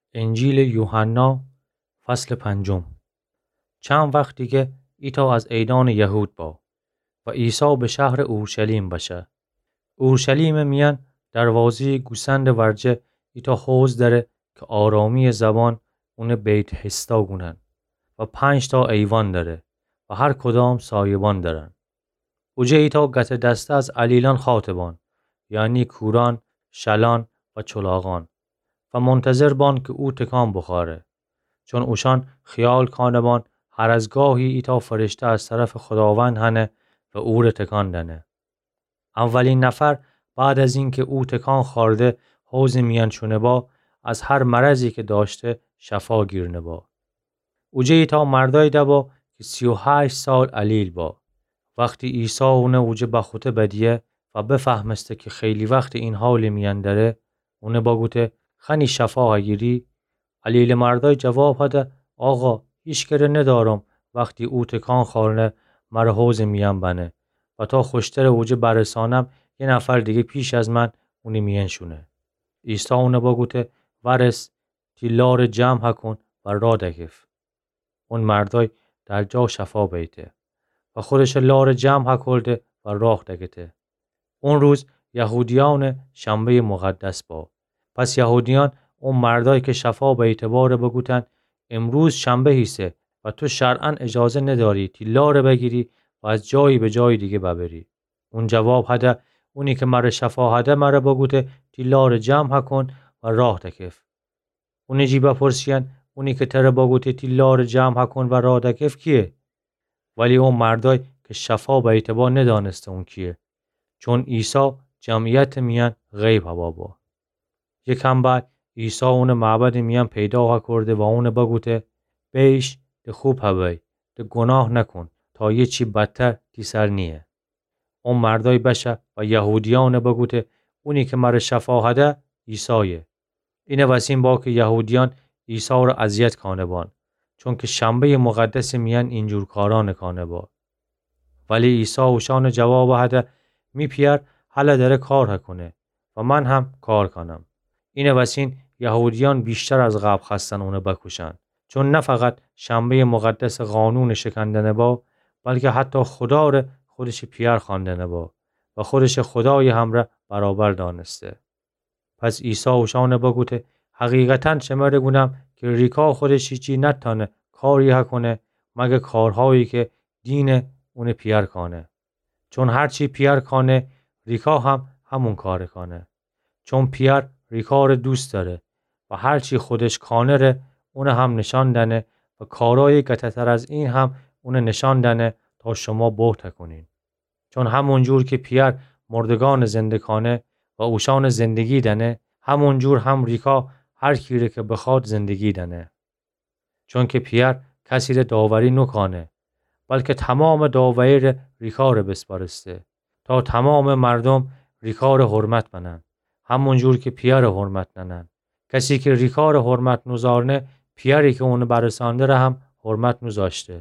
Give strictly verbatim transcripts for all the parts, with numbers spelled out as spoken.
انجیل یوحنا فصل پنجم. چند وقت دیگه ایتا از ایدان یهود با و عیسی به شهر اورشلیم بشه. اورشلیم میان دروازه گوسند ورجه ایتا حوز داره که آرامی زبان اون بیت هستا گونن و پنج تا ایوان داره و هر کدام سایبان دارن. اوجه ایتا گت دسته از علیلان خاطبان، یعنی کوران، شلان و چلاغان و منتظر بان که او تکان بخواره، چون اوشان خیال کانبان هر از گاهی ایتا فرشته از طرف خداوند هنه و او رو تکان دنه. اولین نفر بعد از این که او تکان خورده حوز میان شونه با از هر مرضی که داشته شفا گیرنه با. اوجه ایتا مردای دبا که سی و هشت سال علیل با. وقتی عیسی اونه اوجه بخوته بدیه و بفهمسته که خیلی وقت این حال میان داره، اونه باگوته خنی شفا گیری. علیل مردای جواب هده آقا هیچ کره ندارم وقتی او تکان خورنه مر حوز میان بنه و تا خوشتر اوجه برسانم یه نفر دیگه پیش از من اونی میان شونه. عیسی اونه باگوته ورس تیلار جمع کن و را دکف. اون مردای در جا شفا بیته و خودش لار جمع کرده و راه دکته. اون روز یهودیان شنبه مقدس با. پس یهودیان اون مردای که شفا به اعتبار بگوتن امروز شنبه هیسه و تو شرعاً اجازه نداری تیلار بگیری و از جایی به جای دیگه ببری. اون جواب هده اونی که مر شفا هده مر بگوته تیلار جمع کن و راه دکف. اونی جی بپرسین اونی که تر بگوته تیلار جمع کن و راه دکف کیه؟ ولی اون مردای که شفا به اعتبار ندانسته اون کیه، چون عیسی جمعیت میان غیب هوا با. یکم بعد عیسی اون معبد میان پیدا ها کرده و اون بگوته بیش ده خوب هوی ده گناه نکن تا یه چی بدتر تی سر نیه. اون مردای بشه و یهودیان بگوته اونی که مر شفا هده عیسیه. اینه وسیم با که یهودیان عیسی رو اذیت کانه بان، چون که شنبه مقدس میان اینجور کاران کانه با. ولی عیسی اوشان جواب هده می پیر حالا داره کار کنه و من هم کار کنم. اینه وسین یهودیان بیشتر از قبل خستن اونه بکشن، چون نه فقط شنبه مقدس قانون شکندنه با، بلکه حتی خدا رو خودش پیر خواندنه با و خودش خدای همره برابر دانسته. پس عیسی اوشان بگوته حقیقتاً شمر گونم که ریکا خودش چی نتانه کاری کنه مگه کارهایی که دین اون پیر کانه، چون هرچی پیر کانه ریکا هم همون کار کانه، چون پیر ریکا رو دوست داره و هرچی خودش کانه ره اون هم نشان دنه و کارهای گتتر از این هم اون نشان دنه تا شما بهت کنین. چون همون جور که پیر مردگان زنده کانه و اوشان زندگی دنه، همون جور هم ریکا هر کیره که بخواد زندگی دنه. چون که پیر کسی رو داوری نکانه، بلکه تمام داوری رو ریکا رو بسپارسته تا تمام مردم ریکا رو حرمت منن، همون جور که پیر رو حرمت ننن. کسی که ریکا رو حرمت نزارنه پیری که اون برسانده رو هم حرمت نزاشته.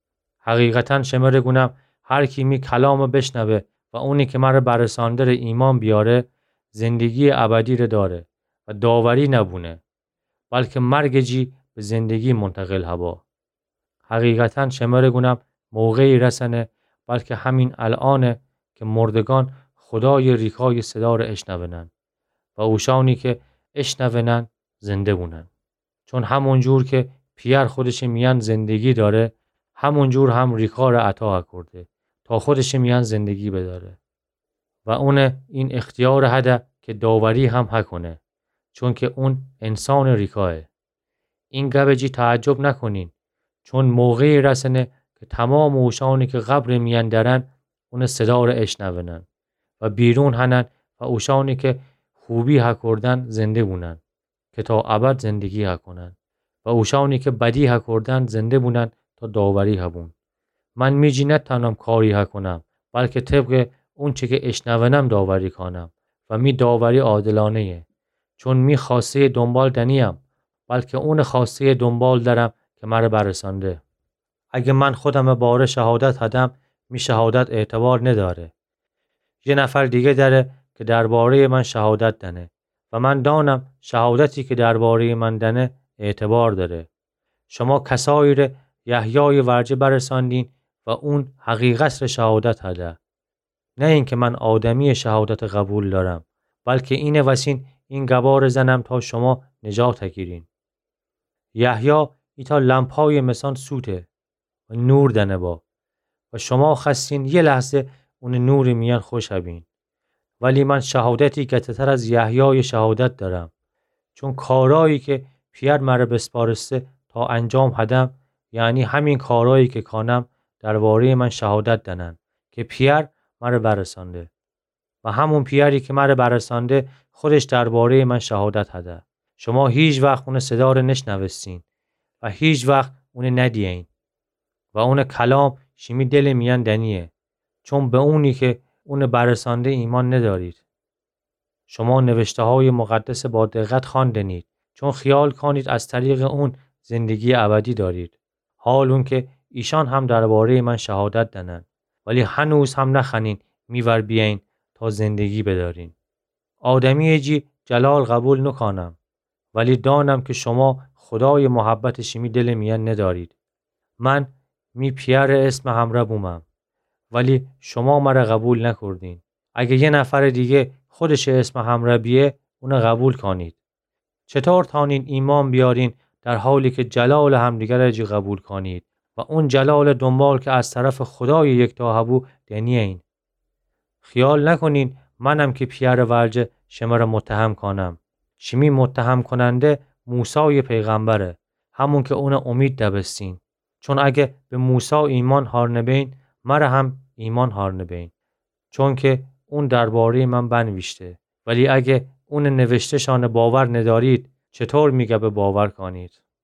حقیقتاً شمر گونم هر کی می کلام بشنوه و اونی که مر برسانده رو ایمان بیاره زندگی ابدی رو داره و داوری نبونه، بلکه مرگ جی به زندگی منتقل هوا. حقیقتاً شمر گونم موقعی رسنه، بلکه همین الانه که مردگان خدای ریکای صدا رو اشنونن و اوشانی که اشنونن زنده بونن. چون همون جور که پیر خودش میان زندگی داره، همون جور هم ریکا رو عطا کرده تا خودش میان زندگی بداره و اون این اختیار هده که داوری هم حکنه، چون که اون انسان ریکاه. این گبجی تعجب نکنین، چون موقعی رسنه که تمام اوشانی که قبر میان درن اون صدا رو اشنونن و بیرون هنن و اوشانی که خوبی ها کردن زنده بونن که تا ابد زندگی ها کنن و اوشانی که بدی ها کردن زنده بونن تا داوری ها بون. من میجی نتانم کاری ها کنم، بلکه طبق اون چه که اشنونم داوری کنم و می داوری عادلانه، چون می خواسته دنبال دنیم، بلکه اون خواسته دنبال دارم که مره برسانده. اگه من خودم باره شهادت هدم می شهادت اعتبار نداره. یه نفر دیگه داره که درباره من شهادت دنه و من دانم شهادتی که درباره من دنه اعتبار داره. شما کسایی را یحیای ورجه برساندین و اون حقیقت را شهادت هده. نه اینکه من آدمی شهادت قبول دارم، بلکه اینه وسین این گوار زنم تا شما نجات گیرین. یحیی ایتا لمپای مسان سوته و نور دنه با و شما خستین یه لحظه اون نور میان خوش هبین. ولی من شهادتی گتتر از یحیای شهادت دارم، چون کارایی که پیر مره بسپارسته تا انجام هدم، یعنی همین کارایی که کانم درباره من شهادت دنن که پیر مره برسانده و همون پیری که مره برسانده خودش درباره من شهادت هده. شما هیچ وقت اون صدا رو نشنوستین و هیچ وقت اون ندیین و اون کلام شیمی دل میان دنیه، چون به اونی که اون برسانده ایمان ندارید. شما نوشته های مقدس با دقت خواندنید، چون خیال کنید از طریق اون زندگی ابدی دارید. حال اون که ایشان هم درباره من شهادت دنن، ولی هنوز هم نخنین میور بیاین تا زندگی بدارین. آدمی جی جلال قبول نکنم، ولی دانم که شما خدای محبت شیمی دل میان ندارید. من می پیر اسم همراه بومم، ولی شما مرا قبول نکردین. اگه یه نفر دیگه خودش اسم همراه بیه، اون قبول کنید. چطور تانین ایمان بیارین در حالی که جلال همدیگر را جی قبول کنید و اون جلال دنبال که از طرف خدای یکتا هبو دنیه این. خیال نکنین منم که پیر ورجه شما را متهم کنم. شمی متهم کننده موسی پیغمبره، همون که اون امید دبستین. چون اگه به موسی ایمان هار نبین، مرا هم ایمان هار نبین، چون که اون درباره من بنوشته. ولی اگه اون نوشته شان باور ندارید، چطور میگه به باور کنید؟